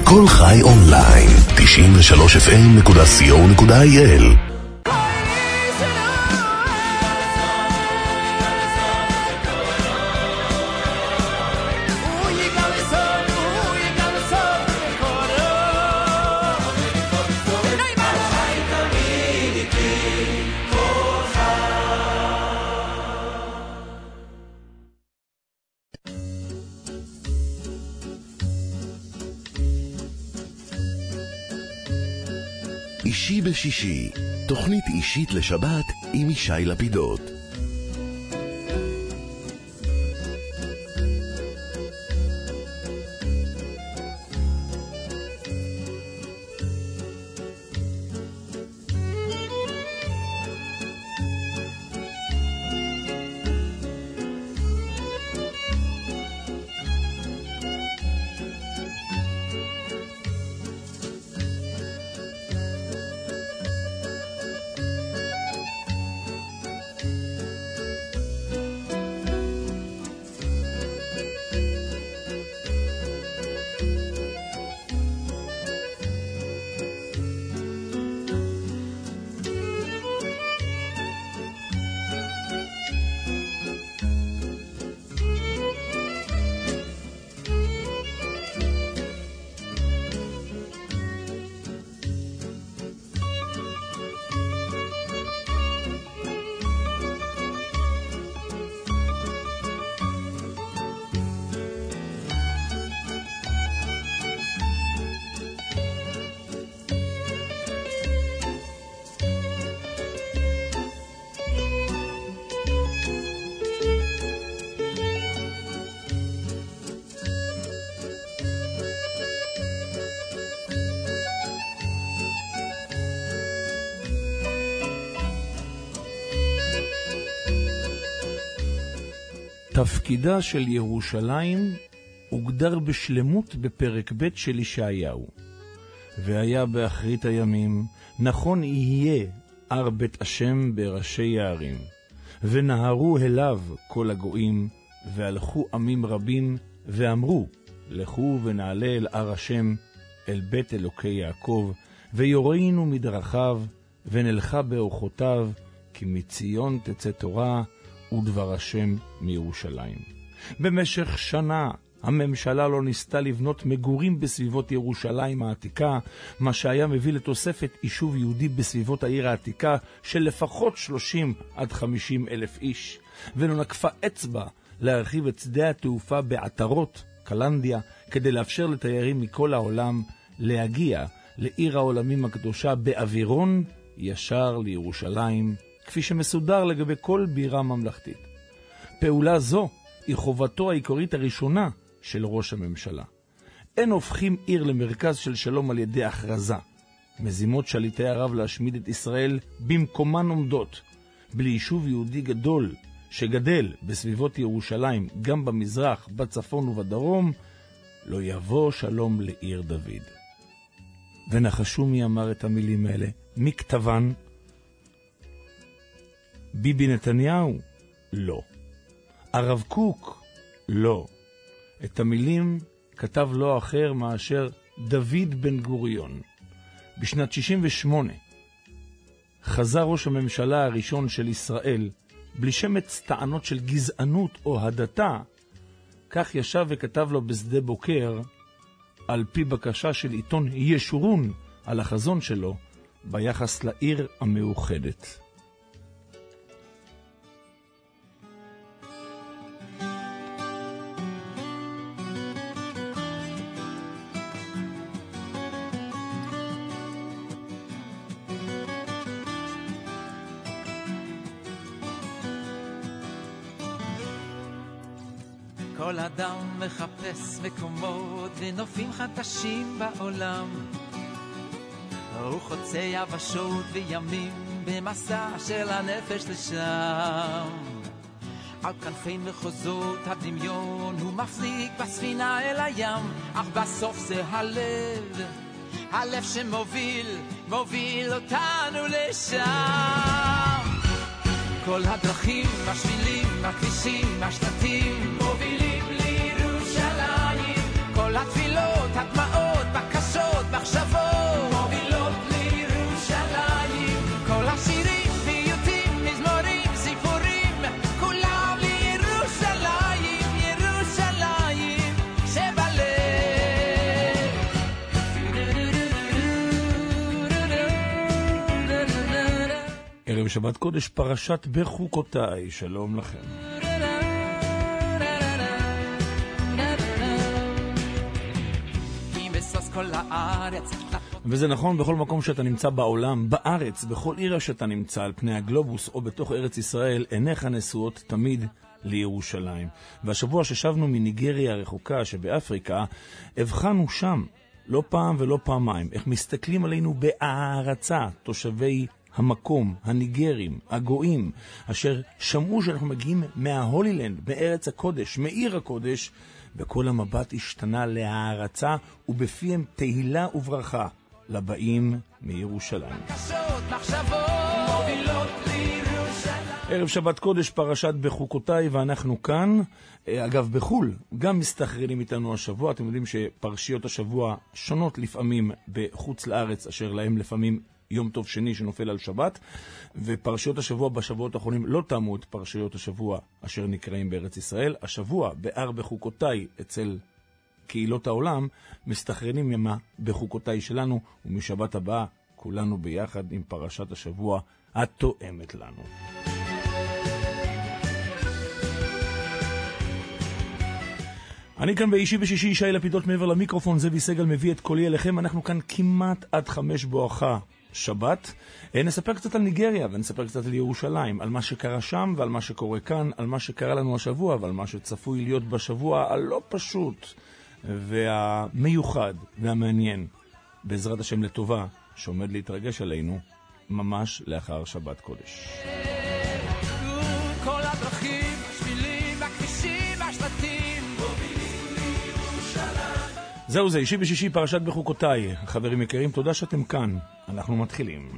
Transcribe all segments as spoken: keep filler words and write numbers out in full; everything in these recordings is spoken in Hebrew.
כל חי אונליין, תשעים ושלוש אף אם נקודה סי או נקודה איי אל. אישי בשישי, תוכנית אישית לשבת עם ישי לפידות. תפקידה של ירושלים הוגדר בשלמות בפרק ב' של ישעיהו. והיה באחרית הימים, נכון יהיה הר בית השם בראשי הערים, ונהרו אליו כל הגויים, והלכו עמים רבים, ואמרו, לכו ונעלה אל הר השם, אל בית אלוקי יעקב, ויורינו מדרכיו, ונלכה באורחותיו, כי מציון תצא תורה, ודבר השם מירושלים. במשך שנה הממשלה לא ניסתה לבנות מגורים בסביבות ירושלים העתיקה, מה שהיה מביא לתוספת יישוב יהודי בסביבות העיר העתיקה של לפחות שלושים עד חמישים אלף איש, ולא נקפה אצבע להרחיב את שדה התעופה בעטרות, קלנדיה, כדי לאפשר לתיירים מכל העולם להגיע לעיר העולמים הקדושה באווירון ישר לירושלים, כפי שמסודר לגבי כל בירה ממלכתית. פעולה זו היא חובתו העיקרית הראשונה של ראש הממשלה. אין הופכים עיר למרכז של שלום על ידי הכרזה. מזימות שליטי ערב להשמיד את ישראל במקומן עומדות. בלי יישוב יהודי גדול שגדל בסביבות ירושלים, גם במזרח, בצפון ובדרום, לא יבוא שלום לעיר דוד. ונחשו מי אמר את המילים האלה? מי כתבן? ביבי נתניהו? לא. הרב קוק? לא. את המילים כתב לא אחר מאשר דוד בן גוריון. בשנת שישים ושמונה חזר ראש הממשלה הראשון של ישראל בלי שמץ טענות של גזענות או הדתה, כך ישב וכתב לו בשדה בוקר, על פי בקשה של עיתון ישורון, על החזון שלו ביחס לעיר המאוחדת. כל אדם מחפש מקומות ונופים חדשים בעולם, הוא חוצה יבשות וימים במסע של הנפש לשם. על כנפי מחוזות הדמיון הוא מפליג בספינה אל הים, אך בסוף זה הלב, הלב שמוביל, מוביל אותנו לשם. כל הדרכים, השבילים, הכבישים, השלטים מובילים לירושלים. כל התפילות, הדמעות, בקשות ערב שבת קודש, פרשת בחוקותיי. שלום לכם. וזה נכון בכל מקום שאתה נמצא בעולם, בארץ, בכל עיר שאתה נמצא על פני הגלובוס או בתוך ארץ ישראל, עיניך נשואות תמיד לירושלים. והשבוע ששבנו מניגריה הרחוקה שבאפריקה, הבחנו שם לא פעם ולא פעמיים איך מסתכלים עלינו בהערצה תושבי המקום, הניגרים, הגויים, אשר שמעו שאנחנו מגיעים מההולילנד, מארץ הקודש, מעיר הקודש, וכל המבט השתנה להערצה ובפיהם תהילה וברכה לבאים מירושלים. ערב שבת קודש, פרשת בחוקותיי, ואנחנו כאן. אגב, בחול גם מסתחררים איתנו השבוע. אתם יודעים שפרשיות השבוע שונות לפעמים בחוץ לארץ, אשר להם לפעמים יום טוב שני שנופל על שבת, ופרשיות השבוע בשבועות האחרונים לא תאמו את פרשיות השבוע אשר נקראים בארץ ישראל. השבוע בער בחוקותיי אצל קהילות העולם מסתחררים ימה בחוקותיי שלנו, ומשבת הבאה כולנו ביחד עם פרשת השבוע התואמת לנו. אני כאן באישי בשישי, ישי לפידות מעבר למיקרופון, זאבי סגל מביא את קולי אליכם. אנחנו כאן כמעט עד חמש בואכה שבת. נספר קצת על ניגריה ונספר קצת על ירושלים, על מה שקרה שם ועל מה שקורה כאן, על מה שקרה לנו השבוע ועל מה שצפוי להיות בשבוע הלא פשוט והמיוחד והמעניין, בעזרת השם לטובה, שעומד להתרגש עלינו ממש לאחר שבת קודש. כל הדרכים, השבילים, הכבישים, השלטים, זהו זה, אישי בשישי, פרשת בחוקותיי. חברים יקרים, תודה שאתם כאן. אנחנו מתחילים.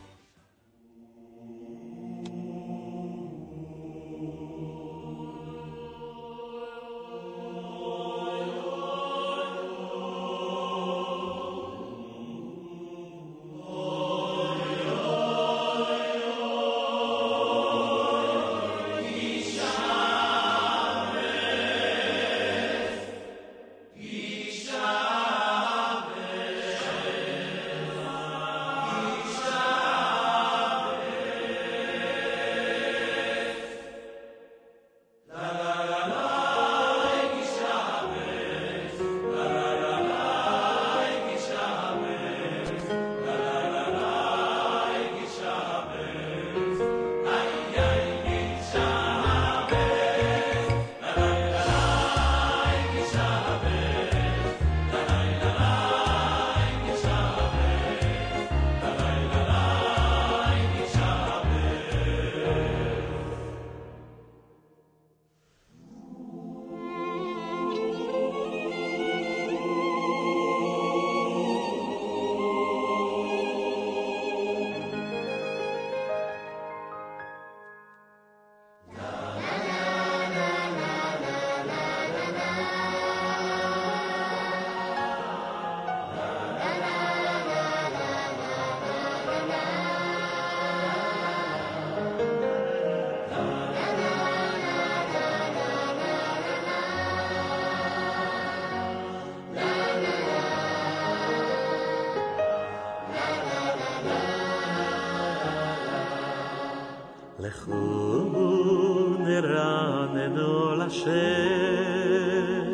לכו נרננו לשם,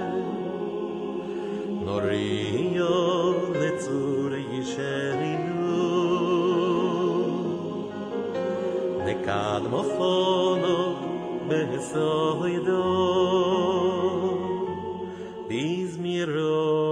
נוריו לצור ישרינו, נקדמו פונו בסוידו, בזמירו.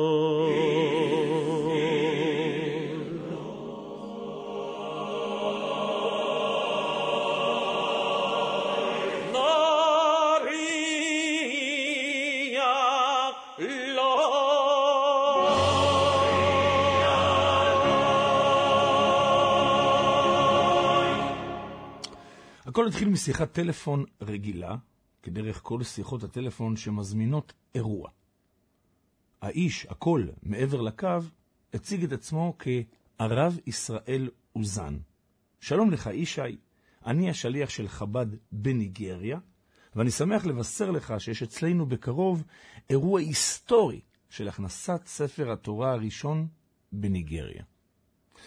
הכל התחיל משיחת טלפון רגילה, כדרך כל שיחות הטלפון שמזמינות אירוע. האיש, הכל מעבר לקו, הציג את עצמו כערב ישראל אוזן. שלום לך ישי, אני השליח של חב"ד בניגריה, ואני שמח לבשר לך שיש אצלנו בקרוב אירוע היסטורי של הכנסת ספר התורה הראשון בניגריה.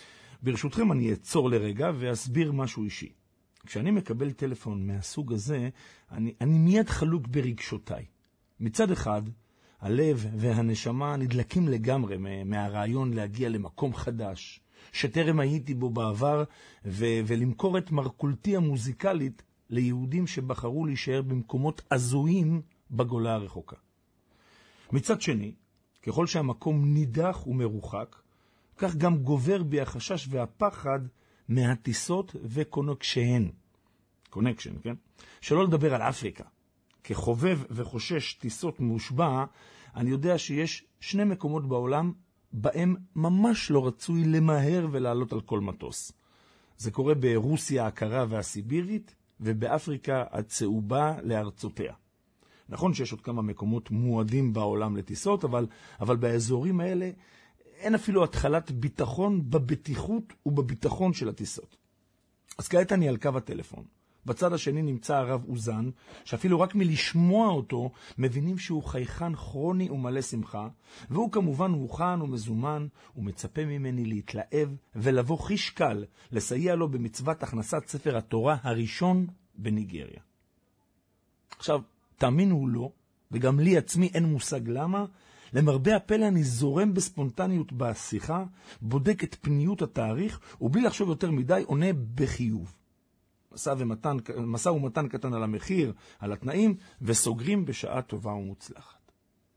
ברשותכם אני אעצור לרגע ואסביר משהו אישי. כשאני מקבל טלפון מהסוג הזה, אני, אני מיד חלוק ברגשותיי. מצד אחד, הלב והנשמה נדלקים לגמרי מהרעיון להגיע למקום חדש, שטרם הייתי בו בעבר, ו- ולמכור את מרקולתי המוזיקלית ליהודים שבחרו להישאר במקומות עזויים בגולה הרחוקה. מצד שני, ככל שהמקום נידח ומרוחק, כך גם גובר בי החשש והפחד מהטיסות וקונקשיהן. קונקשן, כן? שלא לדבר על אפריקה. כחובב וחושש טיסות מושבע, אני יודע שיש שני מקומות בעולם בהם ממש לא רצוי למהר ולעלות על כל מטוס. זה קורה ברוסיה הקרה והסיבירית, ובאפריקה הצהובה לארצותיה. נכון שיש עוד כמה מקומות מועדים בעולם לטיסות, אבל, אבל באזורים האלה אין אפילו התחלת ביטחון בבטיחות ובביטחון של הטיסות. אז כעת אני על קו הטלפון. בצד השני נמצא הרב אוזן, שאפילו רק מלשמוע אותו מבינים שהוא חייכן כרוני ומלא שמחה, והוא כמובן מוכן ומזומן ומצפה ממני להתלהב ולבוא חיש קל לסייע לו במצוות הכנסת ספר התורה הראשון בניגריה. עכשיו, תאמינו או לא, וגם לי עצמי אין מושג למה, למרבה הפלא אני זורם בספונטניות בשיחה, בודק את פניות התאריך, ובלי לחשוב יותר מדי עונה בחיוב. מסע ומתן, מסע ומתן קטן על המחיר, על התנאים, וסוגרים בשעה טובה ומוצלחת.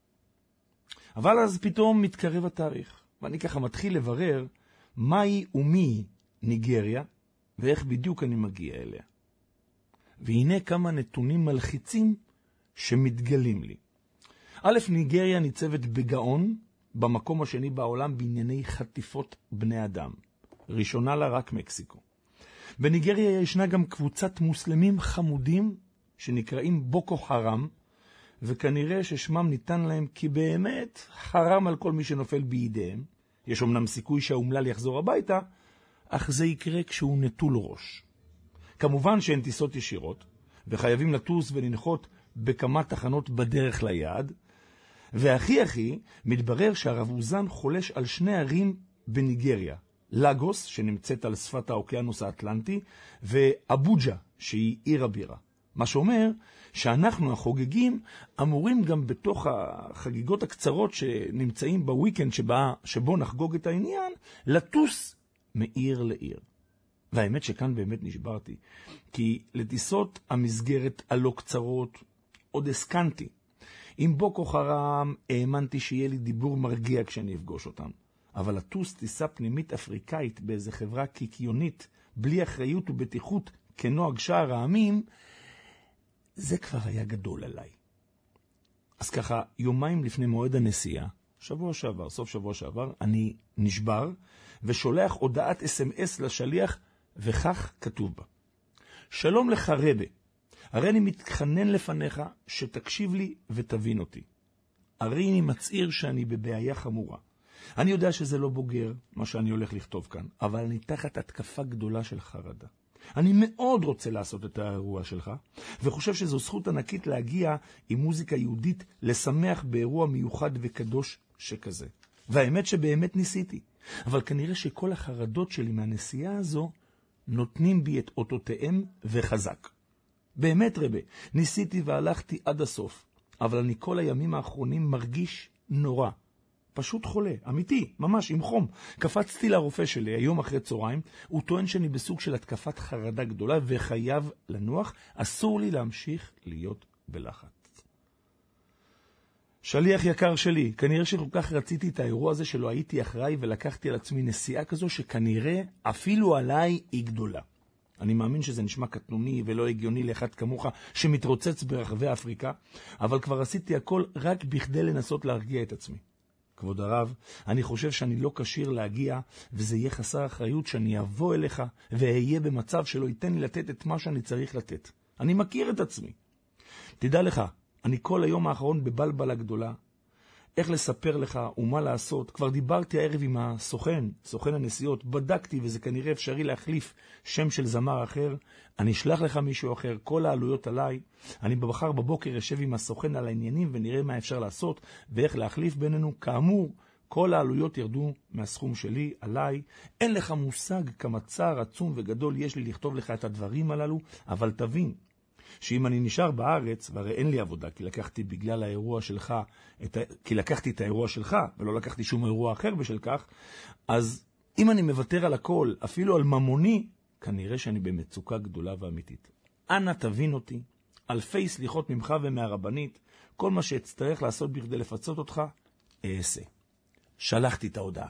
אבל אז פתאום מתקרב התאריך, ואני ככה מתחיל לברר מהי ומי ניגריה, ואיך בדיוק אני מגיע אליה. והנה כמה נתונים מלחיצים שמתגלים לי. א', ניגריה ניצבת בגאון, במקום השני בעולם בענייני חטיפות בני אדם. ראשונה לה רק מקסיקו. בניגריה ישנה גם קבוצת מוסלמים חמודים שנקראים בוקו חרם, וכנראה ששמם ניתן להם כי באמת חרם על כל מי שנופל בידיהם. יש אומנם סיכוי שהאומלל יחזור הביתה, אך זה יקרה כשהוא נטול ראש. כמובן שהן טיסות ישירות, וחייבים לטוס ולנחות בכמה תחנות בדרך ליעד, והכי הכי מתברר שהרב אוזן חולש על שני ערים בניגריה, לגוס, שנמצאת על שפת האוקיינוס האטלנטי, ואבוג'ה, שהיא עיר הבירה. מה שאומר שאנחנו החוגגים אמורים גם בתוך החגיגות הקצרות שנמצאים בוויקנד שבה, שבו נחגוג את העניין, לטוס מעיר לעיר. והאמת שכאן באמת נשברתי, כי לטיסות המסגרת הלא קצרות עוד הסכנתי. עם בוקו חרם האמנתי שיהיה לי דיבור מרגיע כשאני אפגוש אותם. אבל לטוס טיסה פנימית אפריקאית באיזה חברה קיקיונית, בלי אחריות ובטיחות כנוהג שער העמים, זה כבר היה גדול עליי. אז ככה, יומיים לפני מועד הנסיעה, שבוע שעבר, סוף שבוע שעבר, אני נשבר ושולח הודעת אס אם אס לשליח, וכך כתוב בה: שלום לך רבה, הרי אני מתחנן לפניך שתקשיב לי ותבין אותי. הרי אני מצעיר שאני בבעיה חמורה. אני יודע שזה לא בוגר מה שאני הולך לכתוב כאן, אבל אני תחת התקפה גדולה של חרדה. אני מאוד רוצה לעשות את האירוע שלך, וחושב שזו זכות ענקית להגיע עם מוזיקה יהודית לשמח באירוע מיוחד וקדוש שכזה. והאמת שבאמת ניסיתי, אבל כנראה שכל החרדות שלי מהנסיעה הזו נותנים בי את אותותיהם וחזק. באמת רבה, ניסיתי והלכתי עד הסוף, אבל אני כל הימים האחרונים מרגיש נורא. פשוט חולה, אמיתי, ממש עם חום. קפצתי לרופא שלי היום אחרי צהריים, הוא טוען שאני בסוג של התקפת חרדה גדולה וחייב לנוח, אסור לי להמשיך להיות בלחץ. שליח יקר שלי, כנראה שכל כך רציתי את האירוע הזה שלא הייתי אחראי ולקחתי על עצמי נסיעה כזו שכנראה אפילו עליי היא גדולה. אני מאמין שזה נשמע קטנוני ולא הגיוני לאחד כמוך שמתרוצץ ברחבי אפריקה, אבל כבר עשיתי הכל רק בכדי לנסות להרגיע את עצמי. כבוד הרב, אני חושב שאני לא קשיר להגיע, וזה יהיה חסר אחריות שאני אבוא אליך ואהיה במצב שלא ייתן לי לתת את מה שאני צריך לתת. אני מכיר את עצמי. תדע לך, אני כל היום האחרון בבלבלה גדולה, איך לספר לך ומה לעשות. כבר דיברתי הערב עם הסוכן, סוכן הנסיעות, בדקתי וזה כנראה אפשרי להחליף שם של זמר אחר. אני אשלח לך מישהו אחר, כל העלויות עליי. אני בבחר בבוקר יושב עם הסוכן על העניינים ונראה מה אפשר לעשות ואיך להחליף בינינו. כאמור, כל העלויות ירדו מהסכום שלי, עליי. אין לך מושג כמה צער עצום וגדול יש לי לכתוב לך את הדברים הללו, אבל תבין שאם אני נשאר בארץ, והרי אין לי עבודה, כי לקחתי בגלל האירוע שלך, את ה... כי לקחתי את האירוע שלך, ולא לקחתי שום אירוע אחר בשל כך, אז אם אני מוותר על הכל, אפילו על ממוני, כנראה שאני במצוקה גדולה ואמיתית. אנא תבין אותי, אלפי סליחות ממך ומהרבנית, כל מה שאצטרך לעשות בכדי לפצות אותך, אעשה. שלחתי את ההודעה.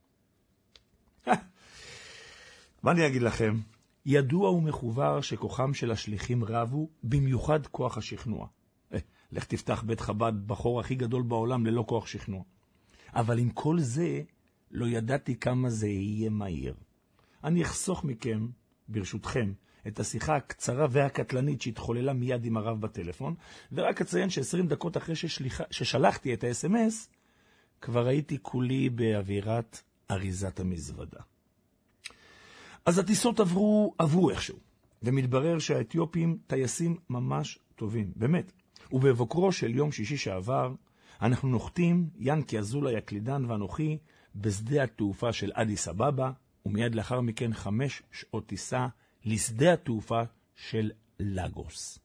מה אני אגיד לכם? ידוע ומחובר שכוחם של השליחים רבו, במיוחד כוח השכנוע. אה, לך תפתח בית חב"ד בחור הכי גדול בעולם ללא כוח שכנוע. אבל עם כל זה, לא ידעתי כמה זה יהיה מהיר. אני אחסוך מכם, ברשותכם, את השיחה הקצרה והקטלנית שהתחוללה מיד עם הרב בטלפון, ורק אציין ש-עשרים דקות אחרי ששליחה, ששלחתי את ה-אס אם אס, כבר הייתי כולי באווירת אריזת המזוודה. אז הטיסות עברו, עברו איכשהו, ומתברר שהאתיופים טייסים ממש טובים, באמת. ובבוקרו של יום שישי שעבר, אנחנו נוחתים, ינקי אזולאי הקלידן ואנוכי, בשדה התעופה של אדיס אבבה, ומיד לאחר מכן חמש שעות טיסה לשדה התעופה של לגוס.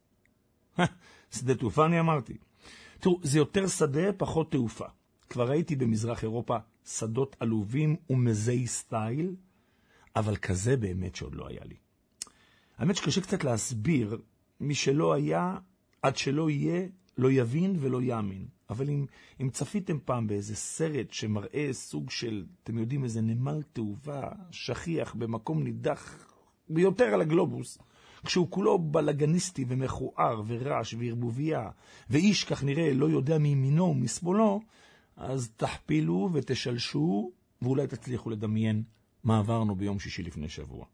שדה תעופה אני אמרתי. תראו, זה יותר שדה, פחות תעופה. כבר הייתי במזרח אירופה שדות עלובים ומזי סטייל, אבל כזה באמת שעוד לא היה לי. האמת שקשה קצת להסביר, מי שלא היה, עד שלא יהיה, לא יבין ולא יאמין. אבל אם, אם צפיתם פעם באיזה סרט שמראה סוג של, אתם יודעים, איזה נמל תעופה שכיח במקום נידח ביותר על הגלובוס, כשהוא כולו בלגניסטי ומכוער ורעש וערבוביה, ואיש כך נראה לא יודע מימינו ומשמאלו, אז תחפילו ותשלשו, ואולי תצליחו לדמיין מה עברנו ביום שישי לפני שבוע.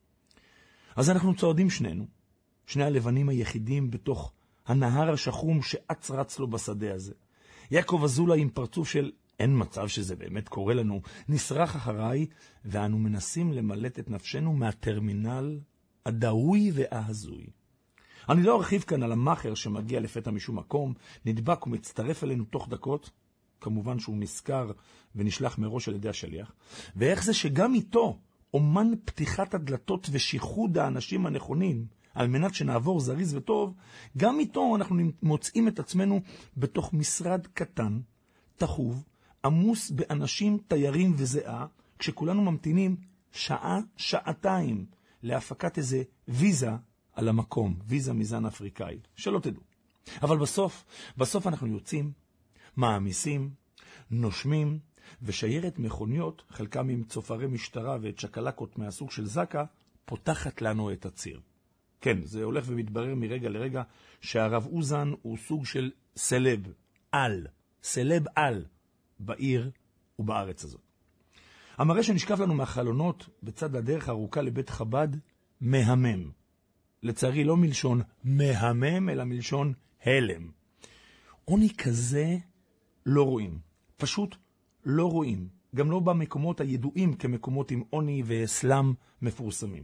אז אנחנו צועדים שנינו, שני הלבנים היחידים בתוך הנהר השחום שאץ רץ לו בשדה הזה. יעקב אזולאי עם פרצוף של אין מצב שזה באמת קורה לנו, נשרח אחריי, ואנו מנסים למלט את נפשנו מהטרמינל הדאוי וההזוי. אני לא ארחיב כאן על המאחר שמגיע לפתע משום מקום, נדבק ומצטרף אלינו תוך דקות, כמובן שהוא נזכר ונשלח מראש על ידי השליח, ואיך זה שגם איתו אומן פתיחת הדלתות ושיחוד האנשים הנכונים, על מנת שנעבור זריז וטוב, גם איתו אנחנו מוצאים את עצמנו בתוך משרד קטן, תחוב, עמוס באנשים, תיירים וזיעה, כשכולנו ממתינים שעה, שעתיים, להפקת איזה ויזה על המקום, ויזה מזן אפריקאי, שלא תדעו. אבל בסוף, בסוף אנחנו יוצאים, מעמיסים, נושמים, ושיירת מכוניות, חלקם עם צופרי משטרה ואת שקלקות מהסוג של זקה, פותחת לנו את הציר. כן, זה הולך ומתברר מרגע לרגע שהרב אוזן הוא סוג של סלב, על, סלב על, בעיר ובארץ הזאת. המראה שנשקף לנו מהחלונות בצד הדרך הארוכה לבית חב"ד, מהמם. לצערי לא מלשון מהמם, אלא מלשון הלם. עוני כזה לא רואים. פשוט לא רואים. גם לא במקומות הידועים כמקומות עם עוני ואסלאם מפורסמים.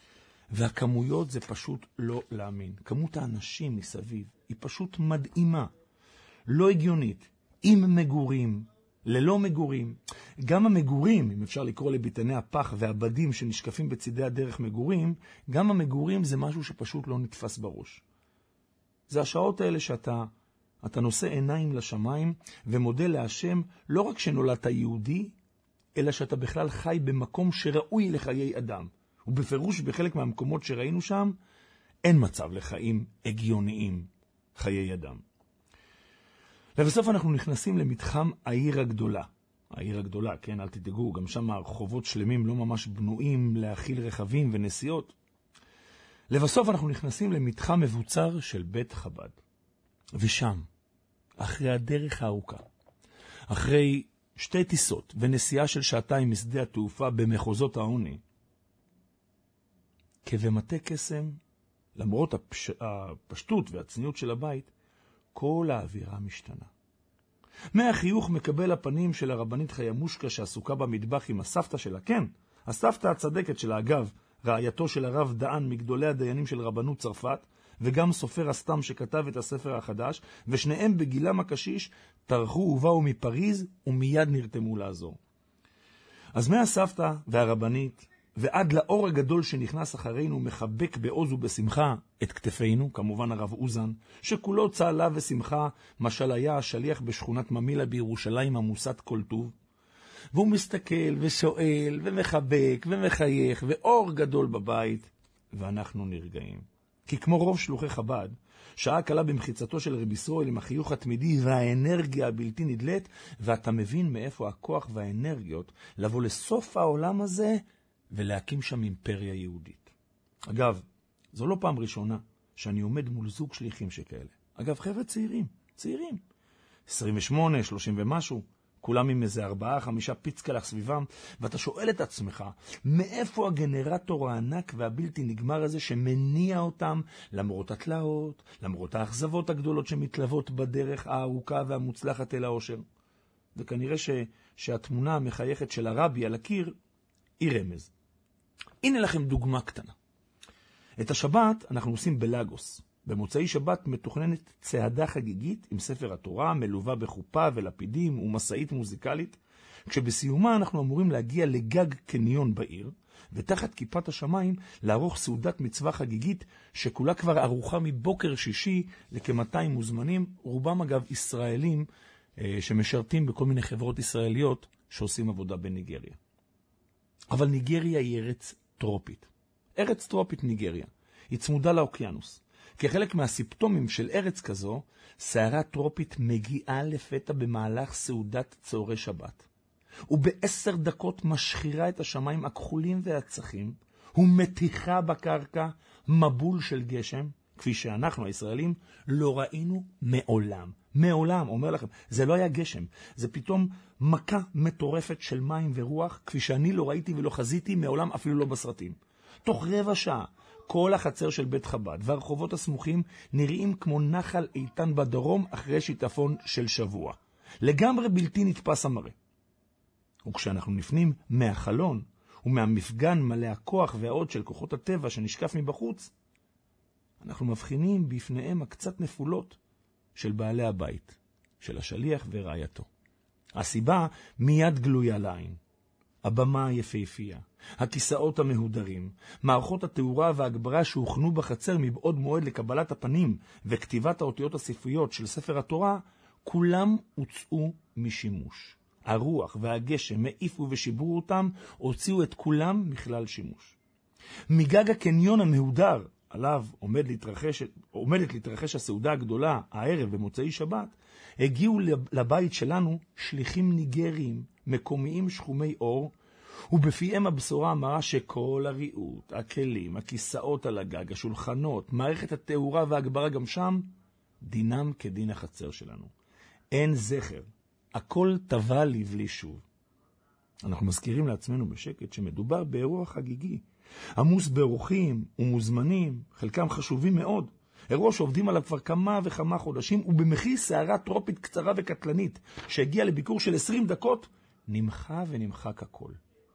והכמויות זה פשוט לא להאמין. כמות האנשים מסביב היא פשוט מדהימה. לא הגיונית. עם מגורים, ללא מגורים. גם המגורים, אם אפשר לקרוא לביטני הפח והבדים שנשקפים בצידי הדרך מגורים, גם המגורים זה משהו שפשוט לא נתפס בראש. זה השעות האלה שאתה אתה נושא עיניים לשמיים ומודה להשם לא רק שנולדת יהודי, אלא שאתה בכלל חי במקום שראוי לחיי אדם. ובפירוש בחלק מהמקומות שראינו שם, אין מצב לחיים הגיוניים, חיי אדם. לבסוף אנחנו נכנסים למתחם העיר הגדולה. העיר הגדולה, כן, אל תדאגו, גם שם הרחובות שלמים לא ממש בנויים להכיל רכבים ונסיעות. לבסוף אנחנו נכנסים למתחם מבוצר של בית חב"ד. ושם, אחרי הדרך הארוכה, אחרי שתי טיסות ונסיעה של שעתיים משדה התעופה במחוזות העוני, כבמטה קסם, למרות הפש... הפשטות והצניעות של הבית, כל האווירה משתנה. מהחיוך מקבל הפנים של הרבנית חיימושקה שעסוקה במטבח עם הסבתא שלה, כן, הסבתא הצדקת שלה, אגב, רעייתו של הרב דען מגדולי הדיינים של רבנות צרפת, וגם סופר הסתם שכתב את הספר החדש, ושניהם בגילם הקשיש טרחו ובאו מפריז ומיד נרתמו לעזור. אז מהסבתא והרבנית ועד לאור הגדול שנכנס אחרינו מחבק בעוז ובשמחה את כתפינו, כמובן הרב אוזן, שכולו צהלה ושמחה, משל היה השליח בשכונת ממילה בירושלים עמוסת כל טוב, והוא מסתכל ושואל ומחבק ומחייך ואור גדול בבית, ואנחנו נרגעים. כי כמו רוב שלוחי חב"ד, שעה קלה במחיצתו של רבי ישראל עם החיוך התמידי והאנרגיה הבלתי נדלת, ואתה מבין מאיפה הכוח והאנרגיות לבוא לסוף העולם הזה ולהקים שם אימפריה יהודית. אגב, זו לא פעם ראשונה שאני עומד מול זוג שליחים שכאלה. אגב, חבר'ה צעירים, צעירים, עשרים ושמונה, שלושים ומשהו, כולם עם איזה ארבעה, חמישה פיצקלח סביבם, ואתה שואל את עצמך, מאיפה הגנרטור הענק והבלתי נגמר הזה שמניע אותם למרות התלאות, למרות האכזבות הגדולות שמתלוות בדרך הארוכה והמוצלחת אל האושר? וכנראה ש, שהתמונה המחייכת של הרבי על הקיר היא רמז. הנה לכם דוגמה קטנה. את השבת אנחנו עושים בלאגוס. במוצאי שבת מתוכננת צעדה חגיגית עם ספר התורה, מלווה בחופה ולפידים ומסעית מוזיקלית, כשבסיומה אנחנו אמורים להגיע לגג קניון בעיר, ותחת כיפת השמיים לערוך סעודת מצווה חגיגית שכולה כבר ערוכה מבוקר שישי לכ-מאתיים מוזמנים, רובם אגב ישראלים אה, שמשרתים בכל מיני חברות ישראליות שעושים עבודה בניגריה. אבל ניגריה היא ארץ טרופית. ארץ טרופית ניגריה. היא צמודה לאוקיינוס. כחלק מהסיפטומים של ארץ כזו, שערה טרופית מגיעה לפתע במהלך סעודת צהרי שבת. ובעשר דקות משחירה את השמיים הכחולים והצחים, ומתיחה בקרקע מבול של גשם, כפי שאנחנו הישראלים לא ראינו מעולם. מעולם, אומר לכם, זה לא היה גשם, זה פתאום מכה מטורפת של מים ורוח, כפי שאני לא ראיתי ולא חזיתי מעולם, אפילו לא בסרטים. תוך רבע שעה, כל החצר של בית חב"ד והרחובות הסמוכים נראים כמו נחל איתן בדרום אחרי שיטפון של שבוע. לגמרי בלתי נתפס המראה. וכשאנחנו נפנים מהחלון ומהמפגן מלא הכוח והעוד של כוחות הטבע שנשקף מבחוץ, אנחנו מבחינים בפניהם הקצת נפולות של בעלי הבית, של השליח ורעייתו. הסיבה מיד גלויה לעין. הבמה היפהפייה, הכיסאות המהודרים, מערכות התאורה והגברה שהוכנו בחצר מבעוד מועד לקבלת הפנים וכתיבת האותיות הספריות של ספר התורה, כולם הוצאו משימוש. הרוח והגשם מעיפו ושיברו אותם, הוציאו את כולם מכלל שימוש. מגג הקניון המהודר, עליו עומד להתרחש, עומדת להתרחש הסעודה הגדולה הערב במוצאי שבת, הגיעו לבית שלנו שליחים ניגריים, מקומיים שחומי אור, ובפיהם הבשורה אמרה שכל הריאות, הכלים, הכיסאות על הגג, השולחנות, מערכת התאורה והגברה גם שם, דינם כדין החצר שלנו. אין זכר, הכל טבע לבלי שוב. אנחנו מזכירים לעצמנו בשקט שמדובר באירוע חגיגי, עמוס באורחים ומוזמנים, חלקם חשובים מאוד, אירוע שעובדים עליו כבר כמה וכמה חודשים, ובמחיר שערה טרופית קצרה וקטלנית, שהגיעה לביקור של עשרים דקות, נמחה ונמחק הכל.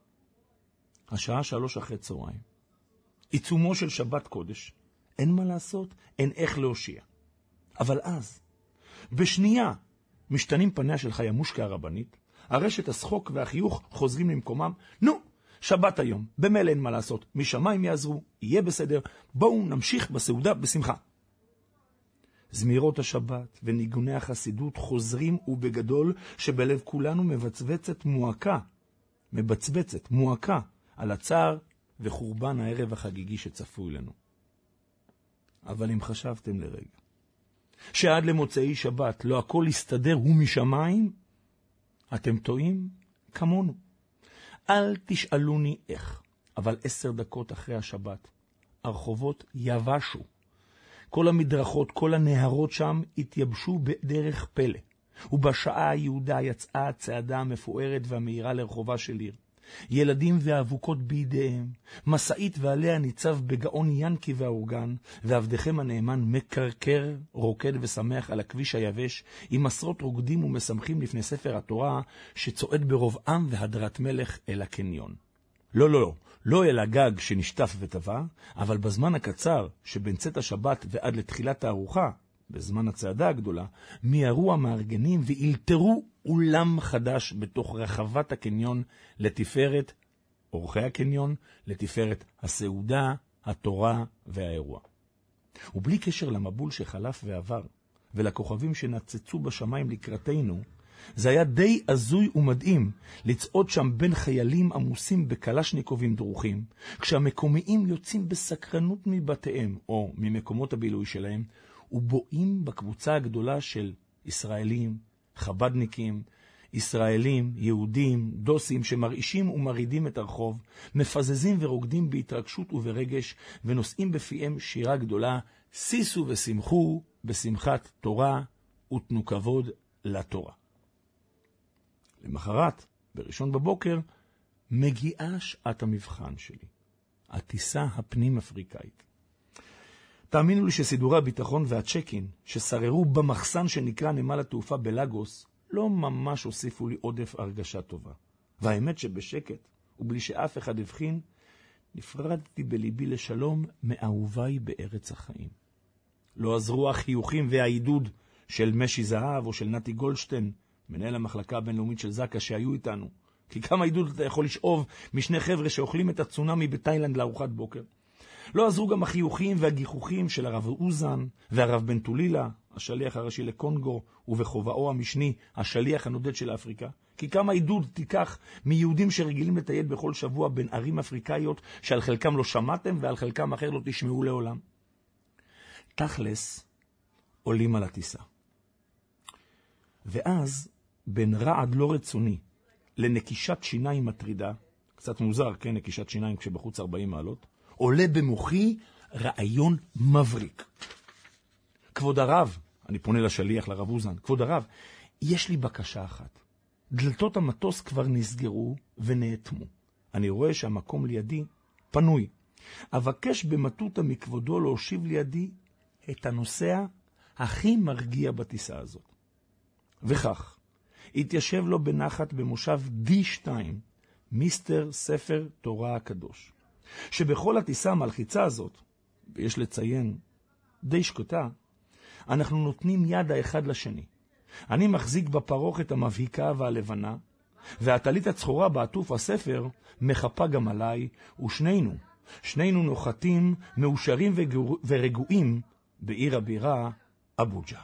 השעה שלוש אחרי צהריים. עיצומו של שבת קודש. אין מה לעשות, אין איך להושיע. אבל אז, בשנייה, משתנים פניה של חיימושקה הרבנית, הרשת השחוק והחיוך חוזרים למקומם. נו, שבת היום, במילא אין מה לעשות, משמיים יעזרו, יהיה בסדר, בואו נמשיך בסעודה בשמחה. זמירות השבת וניגוני החסידות חוזרים ובגדול שבלב כולנו מבצבצת מועקה, מבצבצת מועקה על הצער וחורבן הערב החגיגי שצפוי לנו. אבל אם חשבתם לרגע שעד למוצאי שבת לא הכל יסתדר הוא משמיים, אתם טועים כמונו. אל תשאלוני איך, אבל עשר דקות אחרי השבת הרחובות יבשו. כל המדרכות, כל הנהרות שם התייבשו בדרך פלא. ובשעה היהודה יצאה הצעדה המפוארת והמהירה לרחובה של עיר. ילדים ואבוקות בידיהם, מסעית ועליה ניצב בגאון ינקי והאורגן, ועבדכם הנאמן מקרקר, רוקד ושמח על הכביש היבש, עם עשרות רוקדים ומשמחים לפני ספר התורה, שצועד ברוב עם והדרת מלך אל הקניון. לא, לא, לא, לא אל הגג שנשטף וטבע, אבל בזמן הקצר שבין צאת השבת ועד לתחילת הארוחה, בזמן הצעדה הגדולה, מיהרו המארגנים ואילתרו אולם חדש בתוך רחבת הקניון לתפארת אורחי הקניון, לתפארת הסעודה, התורה והאירוע. ובלי קשר למבול שחלף ועבר, ולכוכבים שנצצו בשמיים לקראתנו, זה היה די עזוי ומדהים לצעוד שם בין חיילים עמוסים בקלשניקובים דרוכים, כשהמקומיים יוצאים בסקרנות מבתיהם או ממקומות הבילוי שלהם, ובואים בקבוצה הגדולה של ישראלים, חבדניקים, ישראלים, יהודים, דוסים שמרעישים ומרידים את הרחוב, מפזזים ורוקדים בהתרגשות וברגש, ונושאים בפיהם שירה גדולה, שישו ושמחו בשמחת תורה ותנו כבוד לתורה. למחרת, בראשון בבוקר, מגיעה שעת המבחן שלי, הטיסה הפנים אפריקאית. תאמינו לי שסידורי הביטחון והצ'קין ששררו במחסן שנקרא נמל התעופה בלגוס לא ממש הוסיפו לי עודף הרגשה טובה. והאמת שבשקט ובלי שאף אחד הבחין, נפרדתי בליבי לשלום מאהוביי בארץ החיים. לא עזרו החיוכים והעידוד של משי זהב או של נתי גולדשטיין, מנהל המחלקה הבינלאומית של זקה שהיו איתנו. כי כמה עידוד אתה יכול לשאוב משני חבר'ה שאוכלים את הצונמי בתאילנד לארוחת בוקר. לא עזרו גם החיוכים והגיחוכים של הרב אוזן והרב בן טולילה, השליח הראשי לקונגו, ובחובעו המשני, השליח הנודד של אפריקה. כי כמה עידוד תיקח מיהודים שרגילים לטייל בכל שבוע בין ערים אפריקאיות שעל חלקם לא שמעתם ועל חלקם אחר לא תשמעו לעולם. תכלס עולים על הטיסה. ואז בין רעד לא רצוני לנקישת שיניים מטרידה, קצת מוזר, כן, נקישת שיניים כשבחוץ ארבעים מעלות, עולה במוחי רעיון מבריק. כבוד הרב, אני פונה לשליח לרב אוזן, כבוד הרב, יש לי בקשה אחת. דלתות המטוס כבר נסגרו ונאטמו. אני רואה שהמקום לידי פנוי. אבקש במטותא מכבודו להושיב לידי את הנוסע הכי מרגיע בטיסה הזאת. וכך, התיישב לו בנחת במושב די שתיים, מיסטר ספר תורה הקדוש. שבכל הטיסה המלחיצה הזאת, ויש לציין די שקוטה, אנחנו נותנים יד האחד לשני. אני מחזיק בפרוכת המבהיקה והלבנה, והטלית הצחורה בעטוף הספר מחפה גם עליי, ושנינו, שנינו נוחתים, מאושרים ורגועים בעיר הבירה אבוג'ה.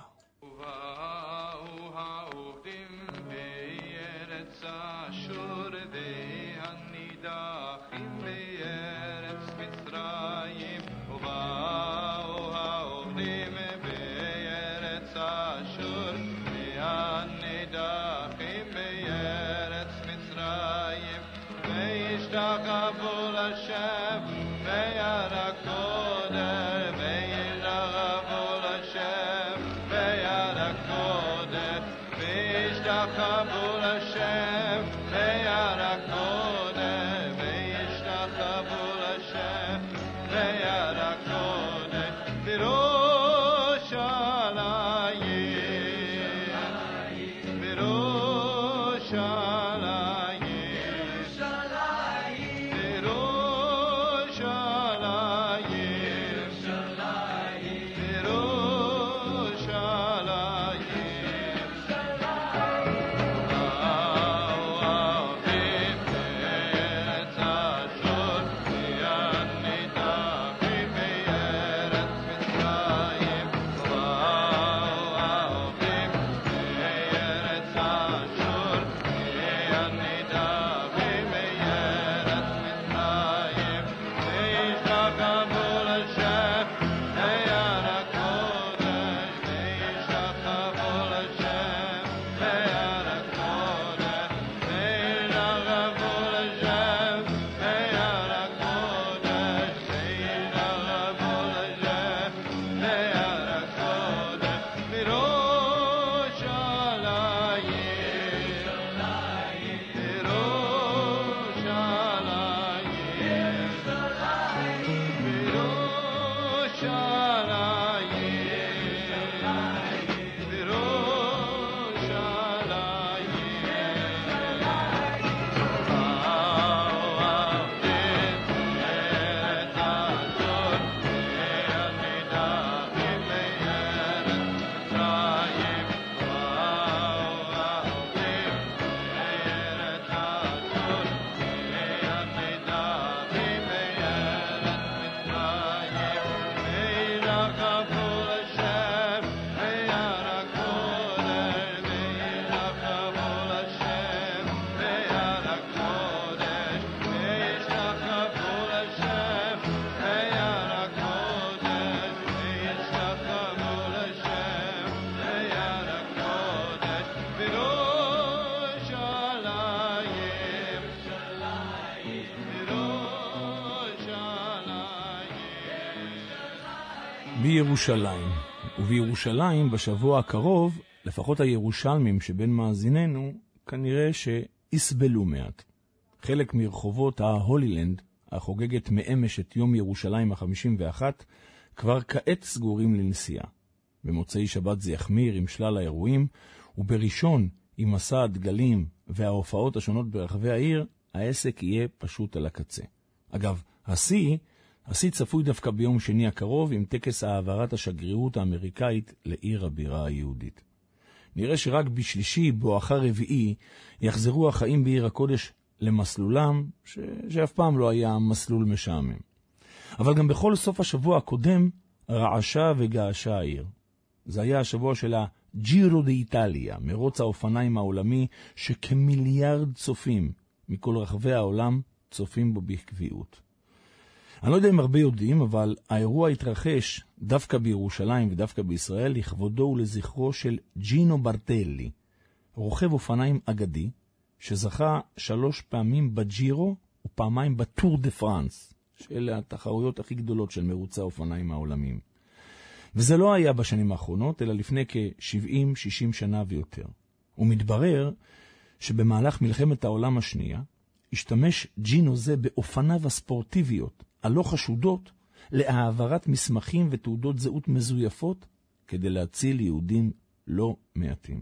בירושלים. ובירושלים בשבוע הקרוב, לפחות הירושלמים שבין מאזיננו, כנראה שיסבלו מעט. חלק מרחובות ההולילנד, החוגגת מאמש את יום ירושלים ה-חמישים ואחת, כבר כעת סגורים לנסיעה. במוצאי שבת זה יחמיר עם שלל האירועים, ובראשון עם מסע הדגלים וההופעות השונות ברחבי העיר, העסק יהיה פשוט על הקצה. אגב, השיא, השיא צפוי דווקא ביום שני הקרוב עם טקס העברת השגרירות האמריקאית לעיר הבירה היהודית. נראה שרק בשלישי, בואכה רביעי, יחזרו החיים בעיר הקודש למסלולם, ש... שאף פעם לא היה מסלול משעמם. אבל גם בכל סוף השבוע הקודם רעשה וגעשה העיר. זה היה השבוע של הג'ירו דה איטליה, מרוץ האופניים העולמי, שכמיליארד צופים מכל רחבי העולם צופים בו בקביעות. אני לא יודע אם הרבה יודעים, אבל האירוע התרחש דווקא בירושלים ודווקא בישראל לכבודו ולזכרו של ג'ינו ברטלי, רוכב אופניים אגדי, שזכה שלוש פעמים בג'ירו ופעמיים בטור דה פרנס, שאלה התחרויות הכי גדולות של מרוצי האופניים העולמיים. וזה לא היה בשנים האחרונות, אלא לפני כ-שבעים שישים שנה ויותר. ומתברר שבמהלך מלחמת העולם השנייה, השתמש ג'ינו זה באופניו הספורטיביות, הלא חשודות, להעברת מסמכים ותעודות זהות מזויפות, כדי להציל יהודים לא מעטים.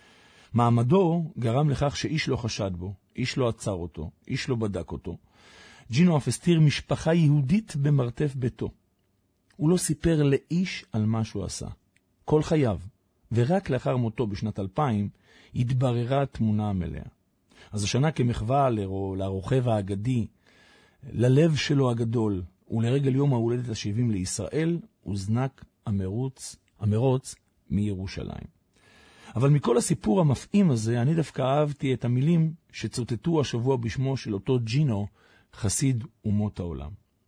מעמדו גרם לכך שאיש לא חשד בו, איש לא עצר אותו, איש לא בדק אותו. ג'ינו אף הסתיר משפחה יהודית במרתף ביתו. הוא לא סיפר לאיש על מה שהוא עשה. כל חייו, ורק לאחר מותו בשנת אלפיים, התבררה התמונה המלאה. אז השנה כמחווה לרוכב האגדי, ללב שלו הגדול, ולרגל יום ההולדת ה-שבעים לישראל, הוזנק המרוץ, המרוץ מירושלים. אבל מכל הסיפור המפעים הזה, אני דווקא אהבתי את המילים שצוטטו השבוע בשמו של אותו ג'ינו, חסיד אומות העולם.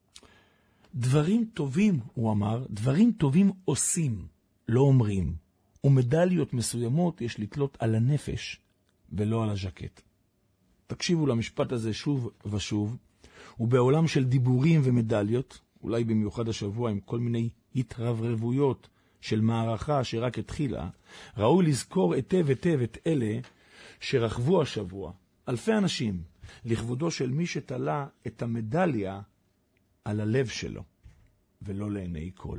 דברים טובים, הוא אמר, דברים טובים עושים, לא אומרים, ומדליות מסוימות יש לתלות על הנפש ולא על הז'קט. תקשיבו למשפט הזה שוב ושוב, ובעולם של דיבורים ומדליות, אולי במיוחד השבוע עם כל מיני התרברבויות של מערכה שרק התחילה, ראוי לזכור היטב היטב את אלה שרכבו השבוע, אלפי אנשים, לכבודו של מי שתלה את המדליה על הלב שלו, ולא לעיני כל.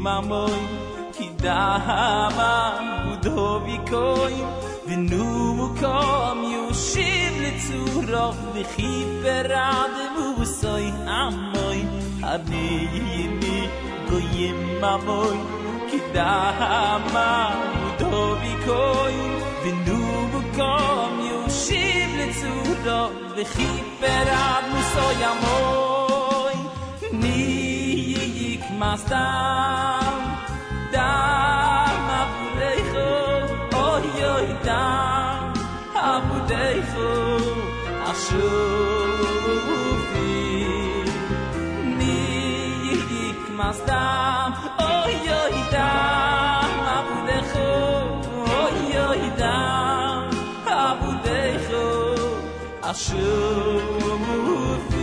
mamoy ki dama budovi koim venu kom yushiv letzuro v'chiperad musoy amoy abneyini goyim mamoy ki dama budovi koim venu kom yushiv letzuro v'chiperad musoy amoy ni yik mastam dam abudecho oy oy dam abudecho ashufi ni yik mastam oy oy dam abudecho oy oy dam abudecho ashufi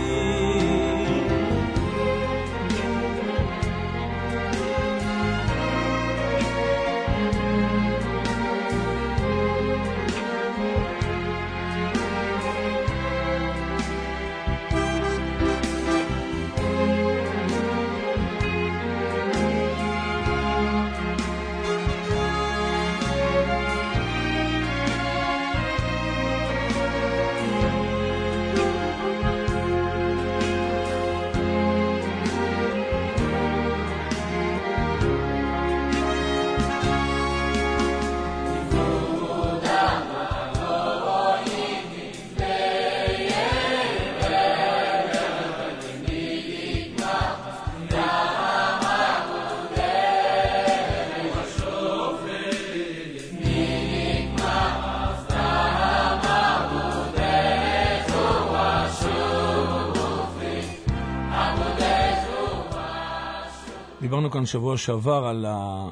דיברנו כאן שבוע שעבר על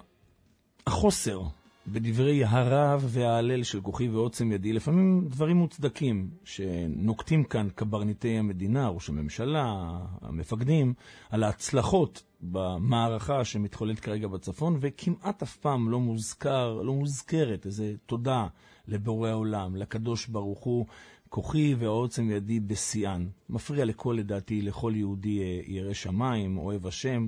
החוסר בדברי הרב וההלל של כוחי ועוצם ידי, לפעמים דברים מוצדקים שנוקטים כאן קברניטי המדינה, ראש הממשלה, המפקדים, על ההצלחות במערכה שמתחוללת כרגע בצפון, וכמעט אף פעם לא מוזכר, לא מוזכרת איזה תודה לבורא העולם, לקדוש ברוך הוא, כוחי ועוצם ידי בשיאן. מפריע לכל, לדעתי, לכל יהודי ירא שמיים, אוהב השם,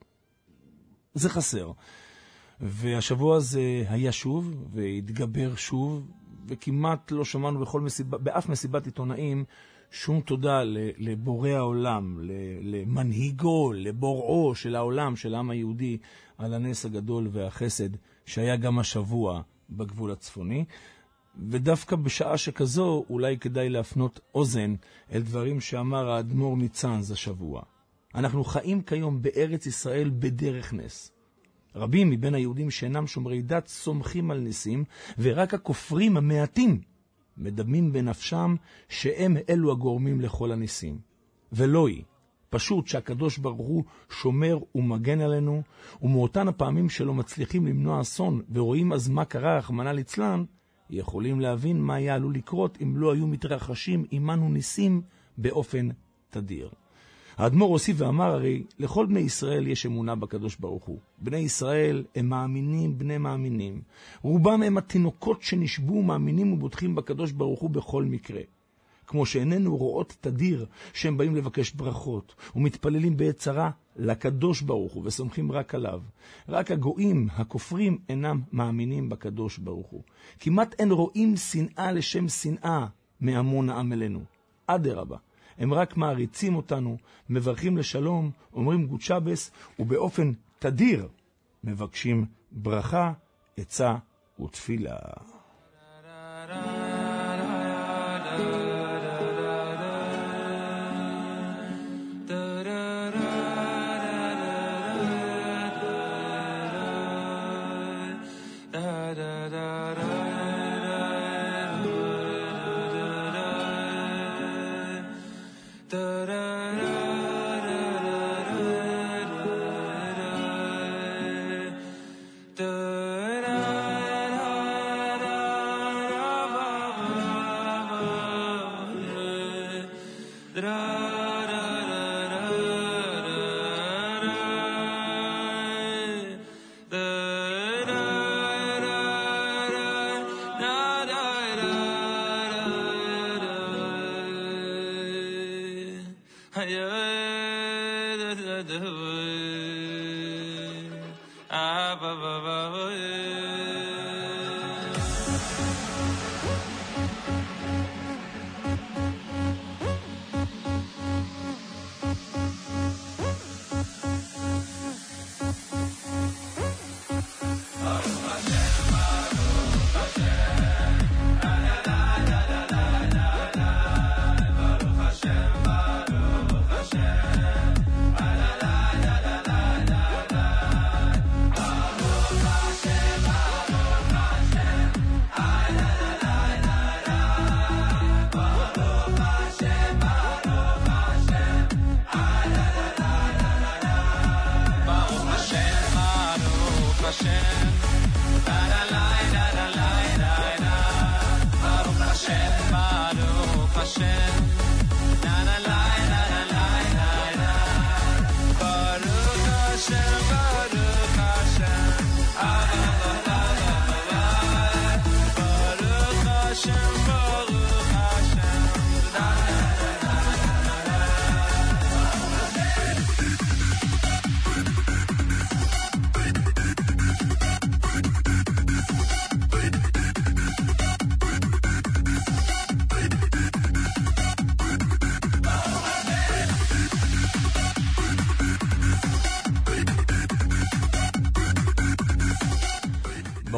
זה חסר. והשבוע הזה היה שוב והתגבר שוב, וכמעט לא שמענו בכל מסיבה, באף מסיבת עיתונאים שום תודה לבורא העולם, למנהיגו, לבוראו של העולם, של העם היהודי, על הנס הגדול והחסד שהיה גם השבוע בגבול הצפוני. ודווקא בשעה שכזו אולי כדאי להפנות אוזן אל דברים שאמר האדמו"ר מצאנז השבוע. אנחנו חיים כיום בארץ ישראל בדרך נס. רבים מבין היהודים שאינם שומרי דת סומכים על ניסים, ורק הכופרים המעטים מדמים בנפשם שהם אלו הגורמים לכל הניסים. ולא היא, פשוט שהקדוש ברוך הוא שומר ומגן עלינו, ומאותן הפעמים שלא מצליחים למנוע אסון ורואים אז מה קרה רחמנא ליצלן, יכולים להבין מה היה עלול לקרות אם לא היו מתרחשים עמנו ניסים באופן תדיר. האדמו"ר הוסיף ואמר, הרי לכל בני ישראל יש אמונה בקדוש ברוך הוא. בני ישראל הם מאמינים בני מאמינים. רובם הם התינוקות שנשבו, מאמינים ובוטחים בקדוש ברוך הוא בכל מקרה. כמו שאיננו רואות תדיר שהם באים לבקש ברכות ומתפללים בעצרה לקדוש ברוך הוא וסומכים רק עליו. רק הגויים, הכופרים, אינם מאמינים בקדוש ברוך הוא. כמעט אין רואים שנאה לשם שנאה מהמון העם אלינו. אדרבה. הם רק מעריצים אותנו, מברכים לשלום, אומרים גוד שבס, ובאופן תדיר מבקשים ברכה, עצה ותפילה.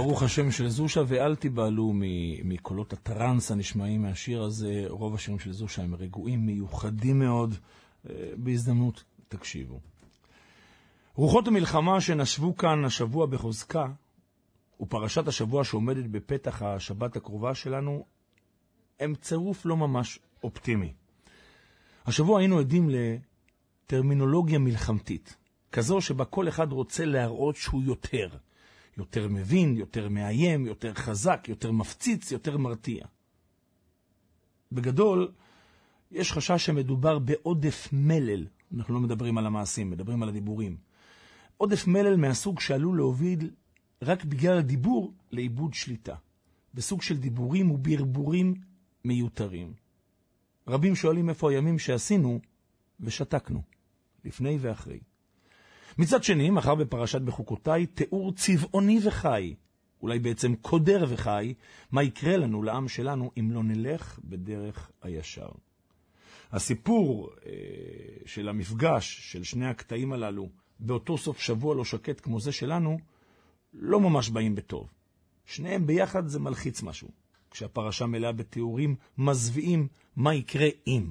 ברוך השם של זושה, ואל תיבהלו מקולות הטרנס הנשמעים מהשיר הזה. רוב השירים של זושה הם רגועים, מיוחדים מאוד. בהזדמנות תקשיבו. רוחות המלחמה שנשבו כאן השבוע בחוזקה, ופרשת השבוע שעומדת בפתח השבת הקרובה שלנו, הם צירוף לא ממש אופטימי. השבוע היינו עדים לטרמינולוגיה מלחמתית, כזו שבה כל אחד רוצה להראות שהוא יותר. יותר מבין, יותר מאיים, יותר חזק, יותר מפציץ, יותר מרתיע. בגדול, יש חשש שמדובר בעודף מלל. אנחנו לא מדברים על המעשים, מדברים על הדיבורים. עודף מלל מהסוג שעלול להוביל רק בגלל הדיבור לאיבוד שליטה. בסוג של דיבורים וברבורים מיותרים. רבים שואלים איפה הימים שעשינו ושתקנו, לפני ואחרי. מצד שני, מחר בפרשת בחוקותיי, תיאור צבעוני וחי, אולי בעצם קודר וחי, מה יקרה לנו, לעם שלנו, אם לא נלך בדרך הישר. הסיפור אה, של המפגש של שני הקטעים הללו, באותו סוף שבוע לא שקט כמו זה שלנו, לא ממש באים בטוב. שניהם ביחד זה מלחיץ משהו, כשהפרשה מלאה בתיאורים מזוויעים מה יקרה אם.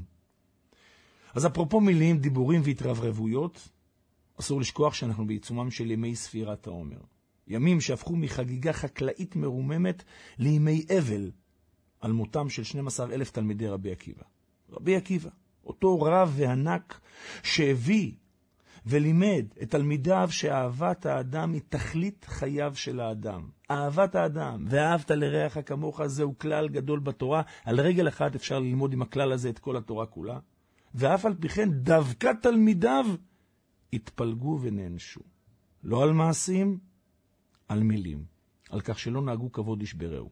אז אפרופו מילים, דיבורים והתרברבויות, אסור לשכוח שאנחנו בעיצומם של ימי ספירת העומר. ימים שהפכו מחגיגה חקלאית מרוממת לימי אבל על מותם של שנים עשר אלף תלמידי רבי עקיבא. רבי עקיבא, אותו רב וענק שהביא ולימד את תלמידיו שאהבת האדם היא תכלית חייו של האדם. אהבת האדם ואהבת לרעך כמוך זהו כלל גדול בתורה. על רגל אחת אפשר ללמוד עם הכלל הזה את כל התורה כולה. ואף על פי כן דווקא תלמידיו התפלגו ונענשו. לא על מעשים, על מילים. על כך שלא נהגו כבוד איש ברעהו.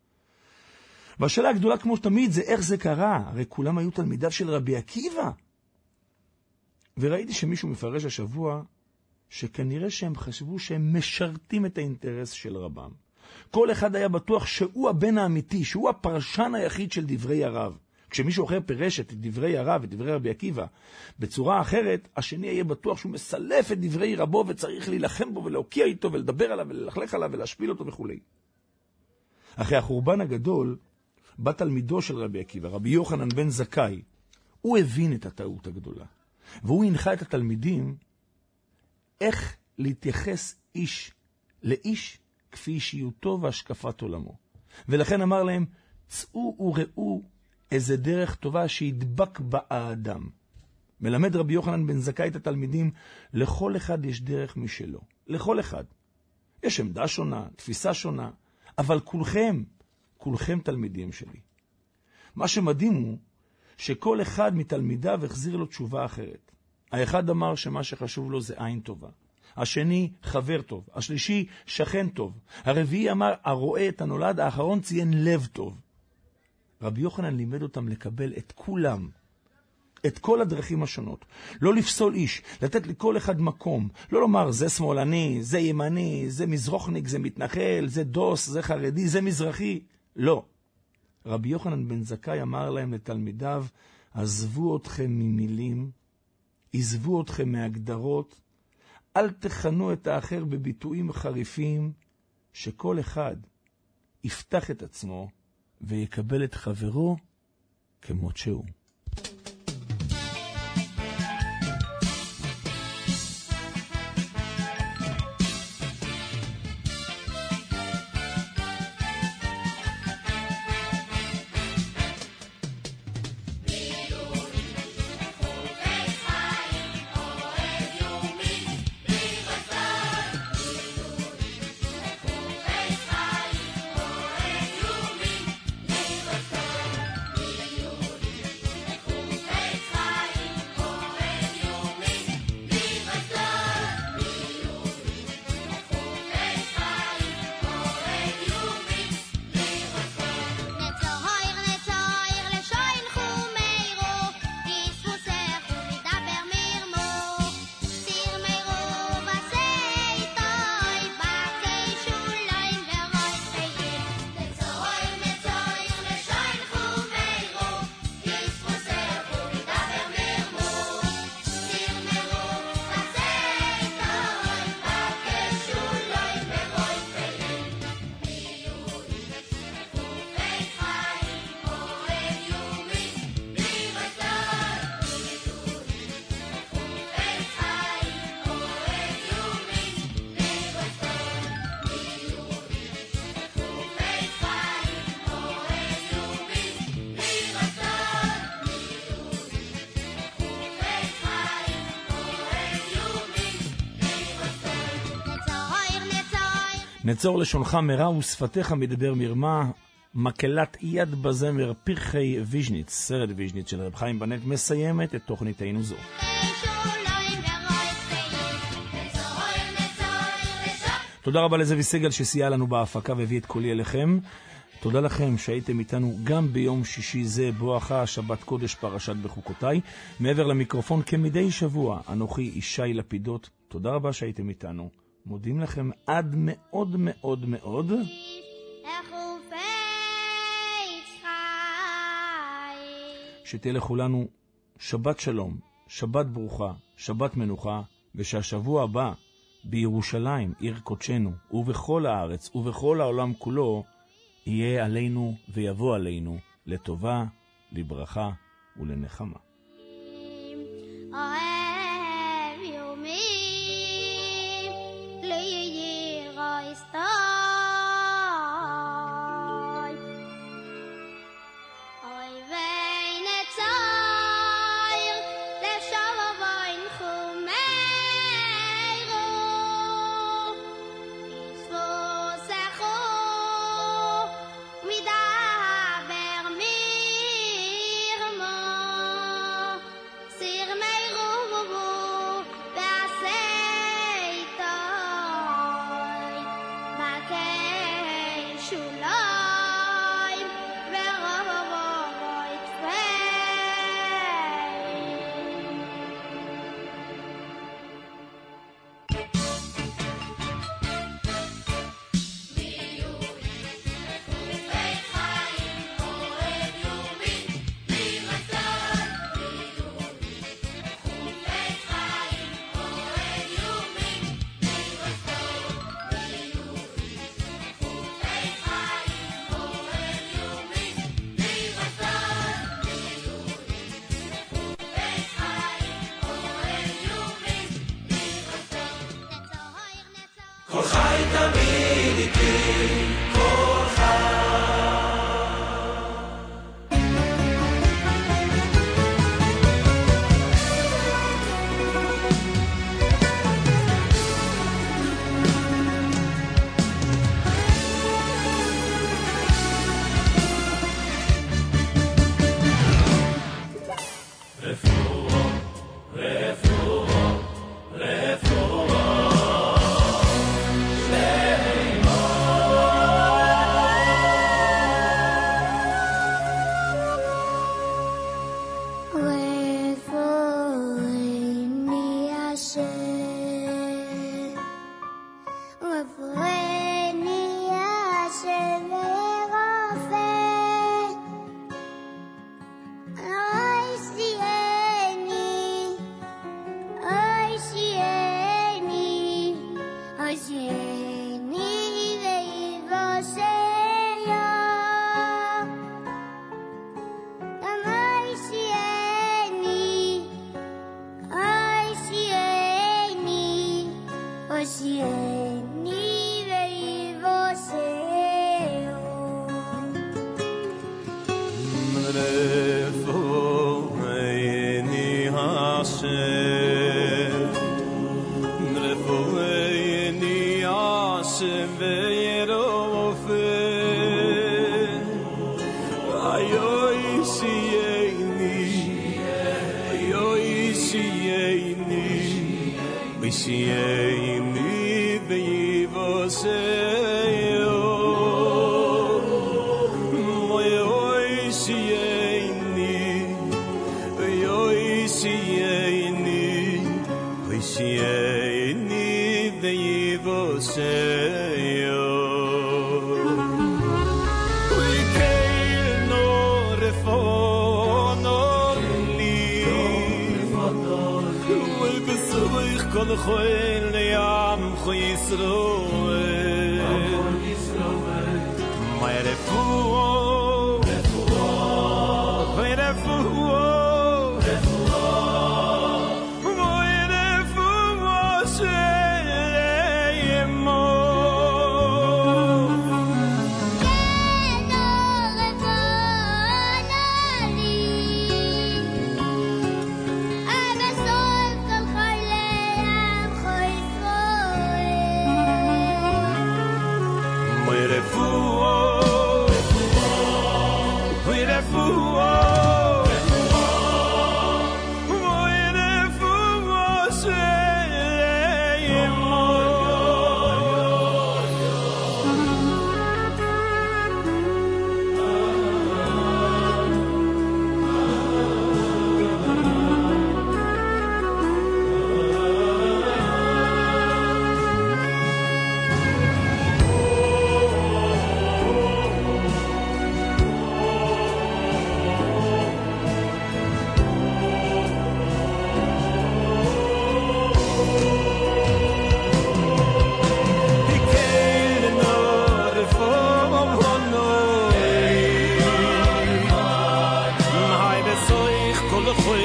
והשאלה הגדולה כמו תמיד זה איך זה קרה. הרי כולם היו תלמידיו של רבי עקיבא. וראיתי שמישהו מפרש השבוע שכנראה שהם חשבו שהם משרתים את האינטרס של רבם. כל אחד היה בטוח שהוא הבן האמיתי, שהוא הפרשן היחיד של דברי הרב. כשמישהו אחר פירש את דברי הרב ואת דברי רבי עקיבא בצורה אחרת, השני יהיה בטוח שהוא מסלף את דברי רבו וצריך להילחם בו ולהוקיע איתו ולדבר עליו וללכלך עליו ולהשפיל אותו וכו'. אחרי החורבן הגדול, בא תלמידו של רבי עקיבא, רבי יוחנן בן זכאי. הוא הבין את הטעות הגדולה. והוא הנחה את התלמידים איך להתייחס איש לאיש כפי אישיותו והשקפת עולמו. ולכן אמר להם, צאו וראו איזה דרך טובה שידבק בה האדם. מלמד רבי יוחנן בן זכאי את התלמידים, לכל אחד יש דרך משלו. לכל אחד. יש עמדה שונה, תפיסה שונה, אבל כולכם, כולכם תלמידים שלי. מה שמדהים הוא, שכל אחד מתלמידיו החזיר לו תשובה אחרת. האחד אמר שמה שחשוב לו זה עין טובה. השני חבר טוב. השלישי שכן טוב. הרביעי אמר הרואה את הנולד. האחרון ציין לב טוב. רבי יוחנן לימד אותם לקבל את כולם. את כל הדרכים השונות. לא לפסול איש. לתת לכל אחד מקום. לא לומר זה שמאלני, זה ימני, זה מזרוחניק, זה מתנחל, זה דוס, זה חרדי, זה מזרחי. לא. רבי יוחנן בן זכאי אמר להם לתלמידיו, עזבו אתכם ממילים, עזבו אתכם מהגדרות, אל תכנו את האחר בביטויים חריפים, שכל אחד יפתח את עצמו ויקבל את חברו כמות שהוא. נצור לשונך מרע ושפתיך מדבר מרמה. מקהלת יד בזמר פרחי ויז'ניץ, סרט ויז'ניץ של רב חיים בנט, מסיימת את תוכניתנו זו. תודה רבה לזאבי סגל שסייע לנו בהפקה והביא את קולי אליכם. תודה לכם שהייתם איתנו גם ביום שישי זה בואכה שבת קודש פרשת בחוקותיי. מעבר למיקרופון כמדי שבוע אנוכי ישי לפידות. תודה רבה שהייתם איתנו, מודים לכם עד מאוד מאוד מאוד. שתהיה לכולנו שבת שלום, שבת ברוכה, שבת מנוחה, ושהשבוע הבא בירושלים, עיר קודשנו, ובכל הארץ ובכל העולם כולו, יהיה עלינו ויבוא עלינו לטובה, לברכה ולנחמה.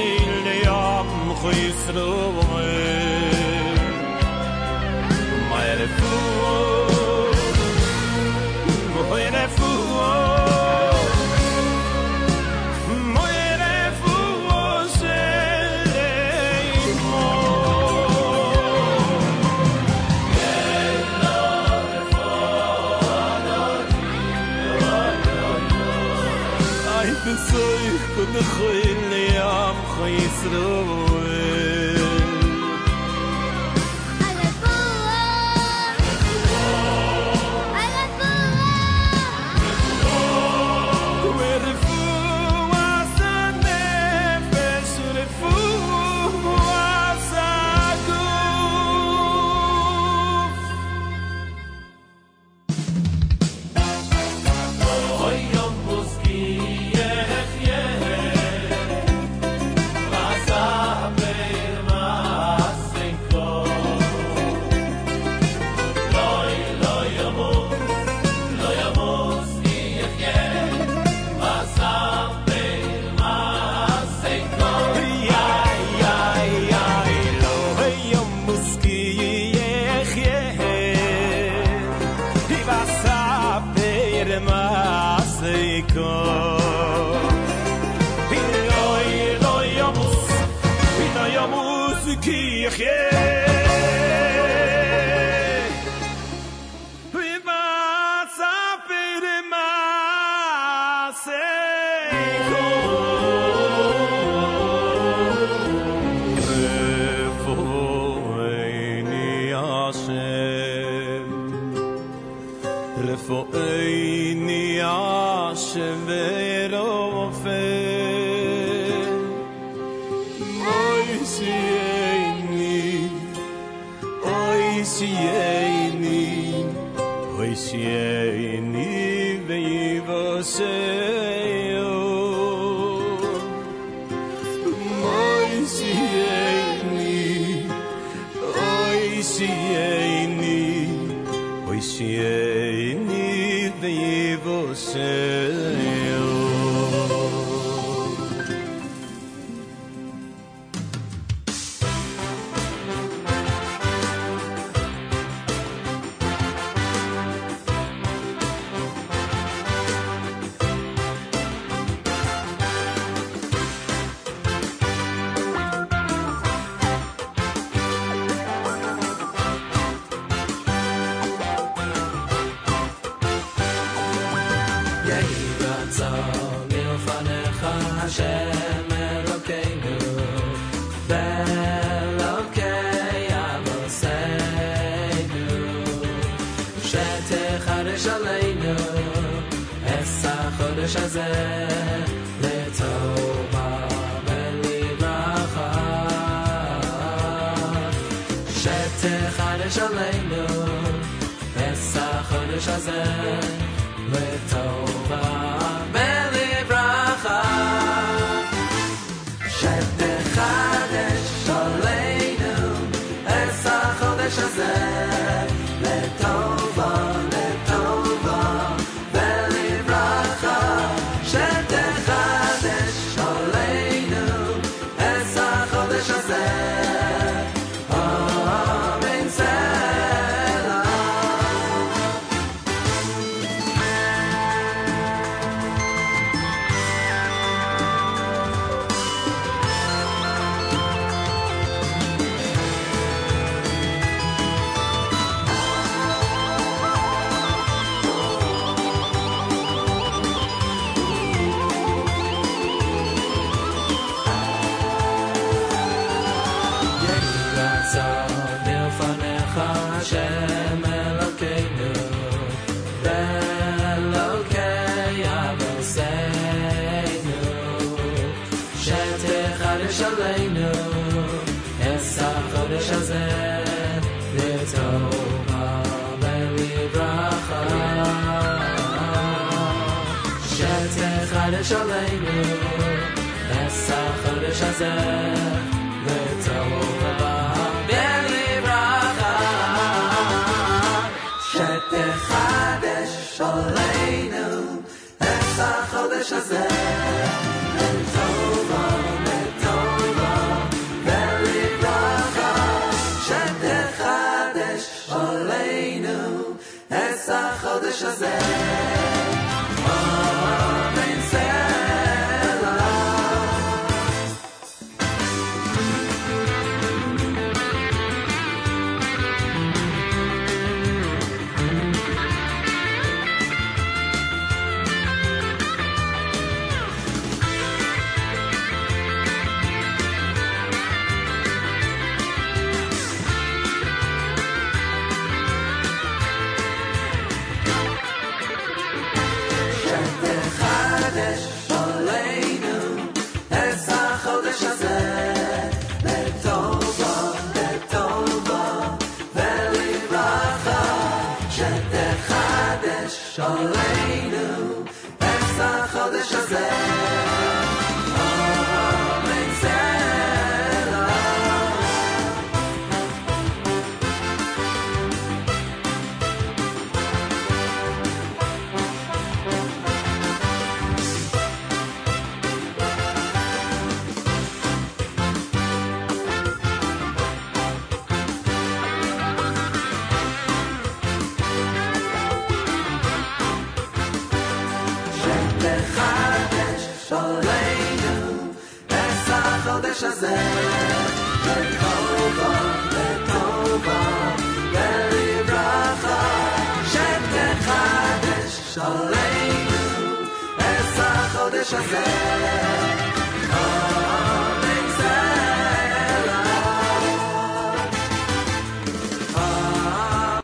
Chodesh hazeh, Letova, Letova שתחדש עלינו את החודש הזה לטובה, לטובה ולברכה שתחדש עלינו את החודש הזה